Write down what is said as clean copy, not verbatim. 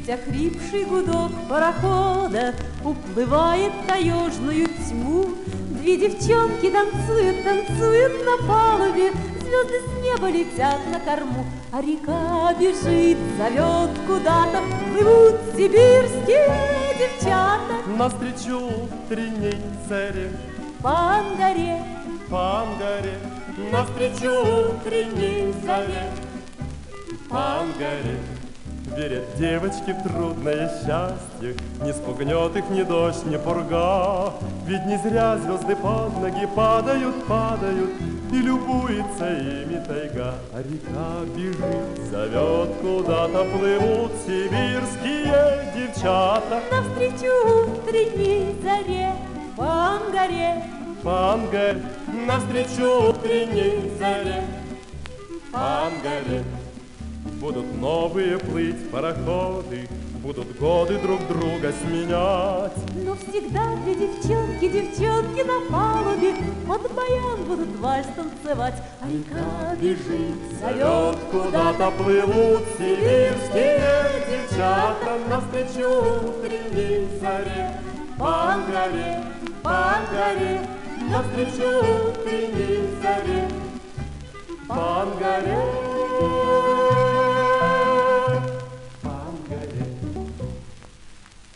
охрипший гудок парохода уплывает в таежную тьму. Две девчонки танцуют, танцуют на палубе, звезды с неба летят на корму, а река бежит, зовет куда-то, плывут сибирские девчата. Навстречу утренней заре, По Ангаре, по Ангаре, навстречу утренней заре, по Ангаре. Верят девочки в трудное счастье, не спугнет их ни дождь, ни пурга. Ведь не зря звезды под ноги падают, падают, и любуется ими тайга. А река бежит, зовет куда-то, плывут сибирские девчата. навстречу утренней заре, по Ангаре, По Ангаре, навстречу утренней заре, по Ангаре. Будут новые плыть пароходы, будут годы друг друга сменять. но всегда две девчонки, девчонки на палубе под баян будут вальс танцевать. А река бежит, Зовет куда-то, плывут сибирские девчата. Навстречу утренней заре, по Ангаре, по Ангаре, навстречу утренней заре, по Ангаре.